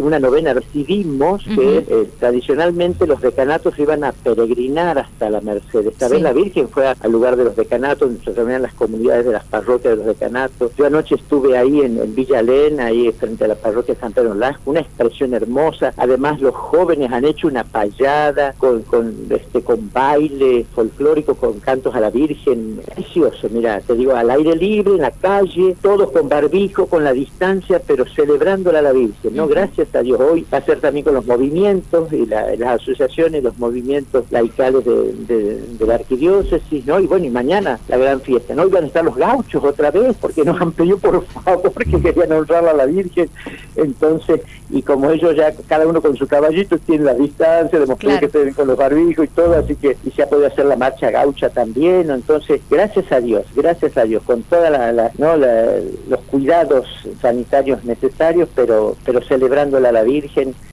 una novena recibimos que tradicionalmente los decanatos iban a peregrinar hasta la Merced. Esta vez la Virgen fue al lugar de los decanatos, donde se reunían las comunidades de las parroquias de los decanatos. Yo anoche estuve ahí en Villa Elena, ahí frente a la parroquia de San Pedro Nolasco, una expresión hermosa. Además los jóvenes han hecho una payada con baile folclórico, con cantos a la Virgen, precioso. Mira, te digo, al aire libre, en la calle, todos con barbijo, con la distancia, pero celebrándola a la Virgen, ¿no? Gracias a Dios. Hoy va a ser también con los movimientos y las asociaciones, los movimientos laicales de la arquidiócesis, ¿no? Y bueno, y mañana la gran fiesta, ¿no? Y van a estar los gauchos otra vez, porque nos han pedido por favor que querían honrarla a la Virgen. Entonces, y como ellos ya, cada uno con su caballito, tienen la distancia, demostró que estén con los barbijos y todo, así que, y se ha podido hacer la marcha gaucha también, ¿no? Entonces, gracias a Dios, con toda los cuidados sanitarios necesarios, pero celebrándola a la Virgen.